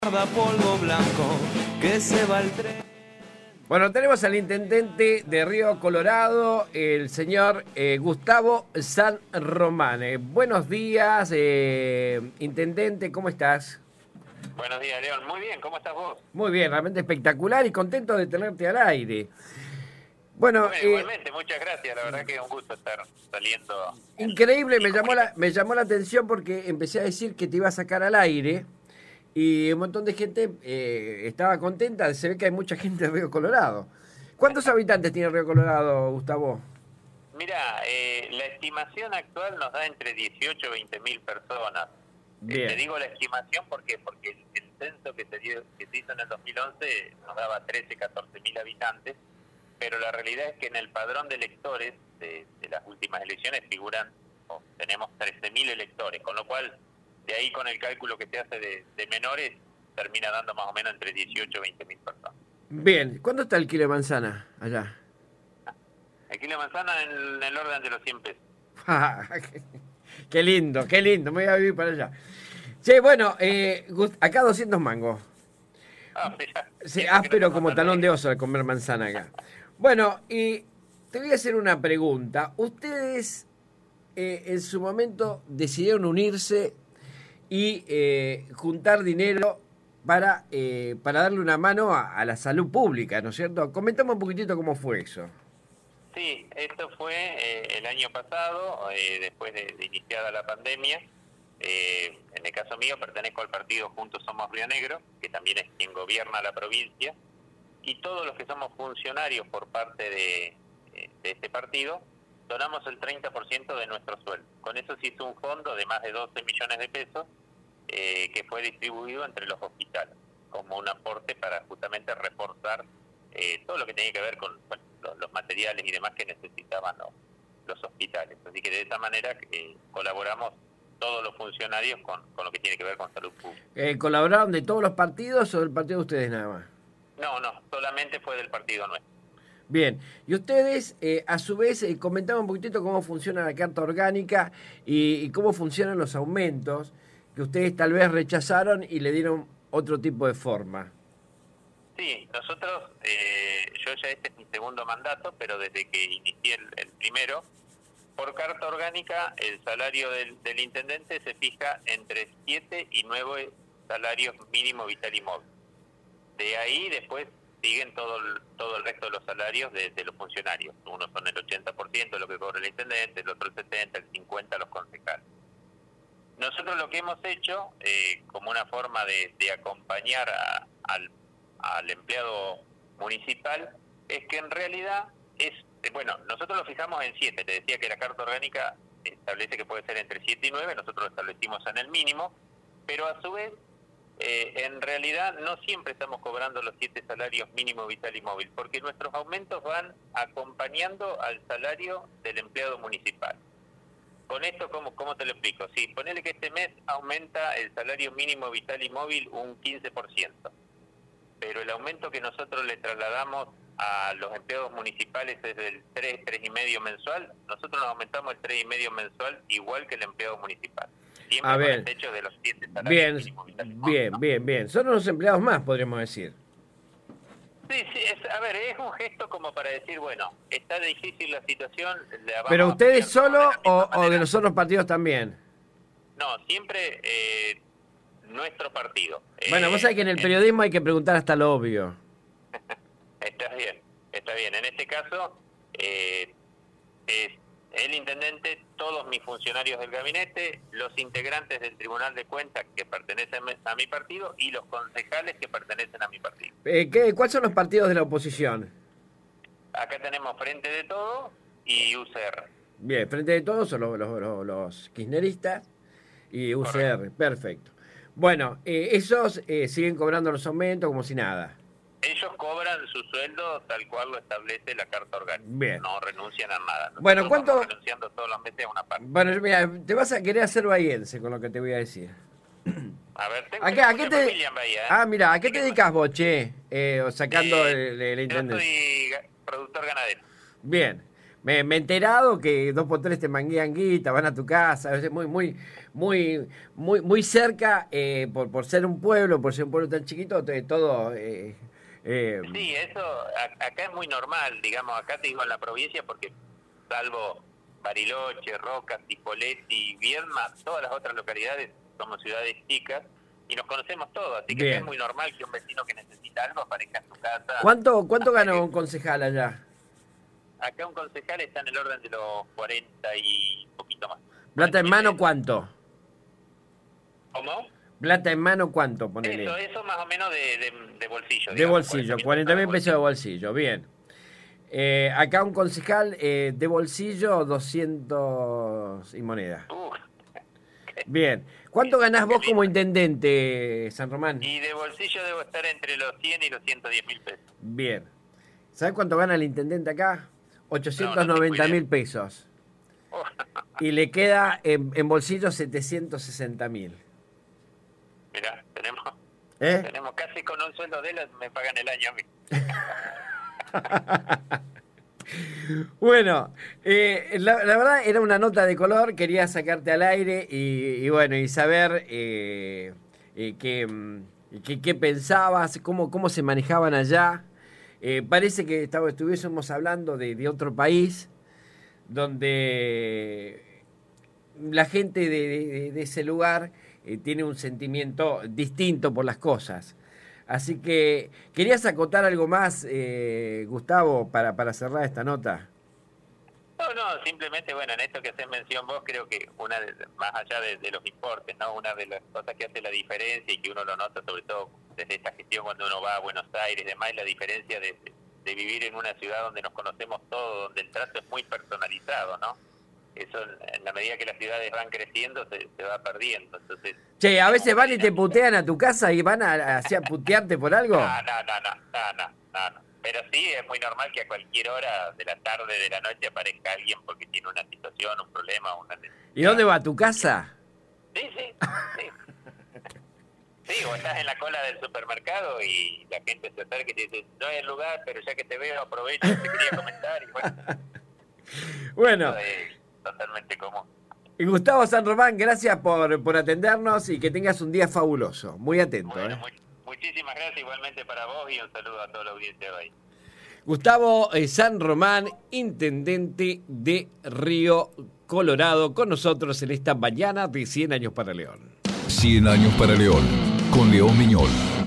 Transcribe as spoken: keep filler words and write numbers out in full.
Polvo blanco que se va el tren. Bueno, tenemos al intendente de Río Colorado, el señor eh, Gustavo San Román. Eh, buenos días, eh, intendente, ¿cómo estás? Buenos días, León. Muy bien, ¿cómo estás vos? Muy bien, realmente espectacular y contento de tenerte al aire. Bueno, bueno eh, igualmente, muchas gracias. La verdad que es un gusto estar saliendo. Increíble, me llamó, la, me llamó la atención porque empecé a decir que te iba a sacar al aire. Y un montón de gente eh, estaba contenta, se ve que hay mucha gente de Río Colorado. ¿Cuántos habitantes tiene Río Colorado, Gustavo? Mira, eh, la estimación actual nos da entre dieciocho y veinte mil personas. Eh, te digo la estimación porque porque el, el censo que se, dio, que se hizo en el dos mil once nos daba trece, catorce mil habitantes, pero la realidad es que en el padrón de electores de, de las últimas elecciones figuran, oh, tenemos trece mil electores, con lo cual de ahí con el cálculo que se hace de, de menores, termina dando más o menos entre dieciocho y veinte mil personas. Bien, ¿cuánto está el kilo de manzana allá? El kilo de manzana en, en el orden de los cien pesos. Qué lindo, qué lindo, me voy a vivir para allá. Sí, bueno, eh, acá doscientos mangos. Ah, mira, sí, áspero como talón de oso al comer manzana acá. Bueno, y te voy a hacer una pregunta. Ustedes eh, en su momento decidieron unirse y eh, juntar dinero para, eh, para darle una mano a, a la salud pública, ¿no es cierto? Comentame un poquitito cómo fue eso. Sí, esto fue eh, el año pasado, eh, después de, de iniciada la pandemia. Eh, en el caso mío pertenezco al partido Juntos Somos Río Negro, que también es quien gobierna la provincia, y todos los que somos funcionarios por parte de, de este partido, donamos el treinta por ciento de nuestro sueldo. Con eso se hizo un fondo de más de doce millones de pesos, Eh, que fue distribuido entre los hospitales como un aporte para justamente reforzar eh, todo lo que tenía que ver con bueno, los, los materiales y demás que necesitaban los, los hospitales. Así que de esa manera eh, colaboramos todos los funcionarios con, con lo que tiene que ver con salud pública. Eh, ¿Colaboraron de todos los partidos o del partido de ustedes nada más? No, no, solamente fue del partido nuestro. Bien, y ustedes eh, a su vez eh, comentaban un poquitito cómo funciona la carta orgánica y, y cómo funcionan los aumentos que ustedes tal vez rechazaron y le dieron otro tipo de forma. Sí, nosotros, eh, yo ya este es mi segundo mandato, pero desde que inicié el, el primero, por carta orgánica el salario del, del intendente se fija entre siete y nueve salarios mínimo vital y móvil. De ahí después siguen todo el, todo el resto de los salarios de, de los funcionarios. Unos son el ochenta por ciento de lo que cobra el intendente, el otro el setenta por ciento, el cincuenta por ciento los concejales. Nosotros lo que hemos hecho, eh, como una forma de, de acompañar a, al, al empleado municipal, es que en realidad es, bueno, nosotros lo fijamos en siete, te decía que la carta orgánica establece que puede ser entre siete y nueve, nosotros lo establecimos en el mínimo, pero a su vez, eh, en realidad no siempre estamos cobrando los siete salarios mínimo, vital y móvil, porque nuestros aumentos van acompañando al salario del empleado municipal. Con esto, ¿cómo, ¿cómo te lo explico? Sí, ponele que este mes aumenta el salario mínimo vital y móvil un quince por ciento, pero el aumento que nosotros le trasladamos a los empleados municipales es del tres, tres y medio mensual. Nosotros nos aumentamos el tres y medio mensual igual que el empleado municipal. Siempre a ver, con el techo de los siete salarios bien, mínimo vital y móvil, bien, ¿no? bien, bien. Son unos empleados más, podríamos decir. Sí, sí, es, a ver, es un gesto como para decir, bueno, está difícil la situación. La vamos ¿Pero ustedes a solo de o, o de manera. los otros partidos también? No, siempre eh, nuestro partido. Bueno, eh, vos sabés que en el periodismo hay que preguntar hasta lo obvio. Está bien, está bien. En este caso, eh, es el intendente, todos mis funcionarios del gabinete, los integrantes del Tribunal de Cuentas que pertenecen a mi partido y los concejales que pertenecen a mi partido. Eh, ¿qué, ¿Cuáles son los partidos de la oposición? Acá tenemos Frente de Todo y U C R. Bien, Frente de Todos son los, los, los, los kirchneristas y U C R. Correcto. Perfecto. Bueno, eh, esos eh, siguen cobrando los aumentos como si nada. Ellos cobran su sueldo tal cual lo establece la carta orgánica. Bien. No renuncian a nada. Nosotros bueno, ¿cuánto? vamos renunciando todos los meses a una parte. Bueno, mira, te vas a querer hacer bahiense con lo que te voy a decir. A ver, tengo ¿A qué, a qué te... familia en Bahía, ¿eh? Ah, mira, ¿a qué te dedicas vos, che? Eh, sacando eh, el, el, el intendente. Yo soy productor ganadero. Bien. Me, me he enterado que dos por tres te manguean guita, van a tu casa, es muy, muy, muy, muy, muy cerca, eh, por, por ser un pueblo, por ser un pueblo tan chiquito, te- todo... Eh, eh, Sí, eso a- acá es muy normal, digamos, acá te digo en la provincia porque salvo Bariloche, Rocas, Cipolletti, Viedma, todas las otras localidades somos ciudades chicas y nos conocemos todos, así que Bien. es muy normal que un vecino que necesita algo aparezca en tu casa. ¿Cuánto, cuánto gana un concejal allá? Acá un concejal está en el orden de los cuarenta y poquito más. ¿Plata en mano cuarenta y tres. cuánto? ¿Cómo? ¿Plata en mano cuánto? Ponele. Eso, eso más o menos de, de, de bolsillo. De digamos, bolsillo, cuarenta mil pesos de bolsillo, bien. Eh, acá un concejal eh, de bolsillo, doscientos y moneda. Uf. Bien. ¿Cuánto ganás vos como intendente, San Román? Y de bolsillo debo estar entre los cien y los ciento diez mil pesos. Bien. ¿Sabés cuánto gana el intendente acá? ochocientos noventa mil pesos. Oh. Y le queda en, en bolsillo setecientos sesenta mil. Mirá, tenemos, ¿Eh? tenemos casi con un sueldo de él, me pagan el año a mí. Bueno, eh, la, la verdad era una nota de color, quería sacarte al aire y, y bueno, y saber eh, eh, qué, mm, qué, qué pensabas, cómo, cómo se manejaban allá. Eh, parece que estaba, estuviésemos hablando de, de otro país donde la gente de, de, de ese lugar eh, tiene un sentimiento distinto por las cosas. Así que, ¿querías acotar algo más, eh, Gustavo, para, para cerrar esta nota? No, no, simplemente, bueno, en esto que haces mención vos, creo que una de, más allá de, de los importes, ¿no? Una de las cosas que hace la diferencia y que uno lo nota, sobre todo desde esta gestión cuando uno va a Buenos Aires y demás, es la diferencia de, de, de vivir en una ciudad donde nos conocemos todos, donde el trato es muy personalizado, ¿no? Eso, en la medida que las ciudades van creciendo, se, se va perdiendo. Entonces, Che, a veces van y te putean a tu casa y van a, a, a putearte por algo. No, no, no, no, no, no, no, no. Pero sí, es muy normal que a cualquier hora de la tarde, de la noche, aparezca alguien porque tiene una situación, un problema, una necesidad. ¿Y dónde va? ¿A tu casa? Sí, sí, sí. Sí, o estás en la cola del supermercado y la gente se acerca y te dice, no hay el lugar, pero ya que te veo, aprovecho, te quería comentar. Y bueno, Bueno, eso es totalmente común. y Gustavo San Román, gracias por, por atendernos y que tengas un día fabuloso. Muy atento. Bueno, ¿eh? muy, muchísimas gracias igualmente para vos y un saludo a toda la audiencia de hoy. Gustavo eh, San Román, intendente de Río Colorado, con nosotros en esta mañana de cien años para León. cien años para León, con León Miñol.